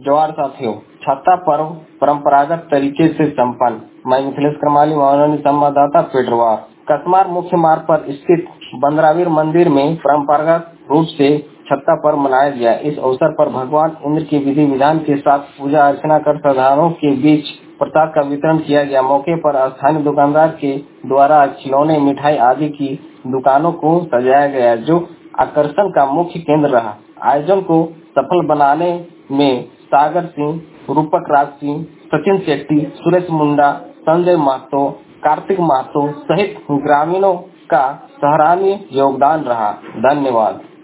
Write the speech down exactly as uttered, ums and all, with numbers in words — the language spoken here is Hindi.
जोहार साथियों, छत्ता पर्व परंपरागत तरीके से संपन्न। मैं मिथिलेश करमाली, मनोरंजन संवाददाता पेटरवार। कसमार मुख्य मार्ग पर स्थित बंदरावीर मंदिर में परंपरागत रूप से छत्ता पर्व मनाया गया। इस अवसर पर भगवान इंद्र की विधि विधान के साथ पूजा अर्चना कर श्रद्धालुओं के बीच प्रसाद का वितरण किया गया। मौके पर स्थानीय दुकानदार के द्वारा खिलौने, मिठाई आदि की दुकानों को सजाया गया, जो आकर्षण का मुख्य केंद्र रहा। आयोजन को सफल बनाने में सागर सिंह, रूपक राज सिंह, सचिन शेट्टी, सुरेश मुंडा, संजय महतो, कार्तिक महतो सहित ग्रामीणों का सराहनीय योगदान रहा। धन्यवाद।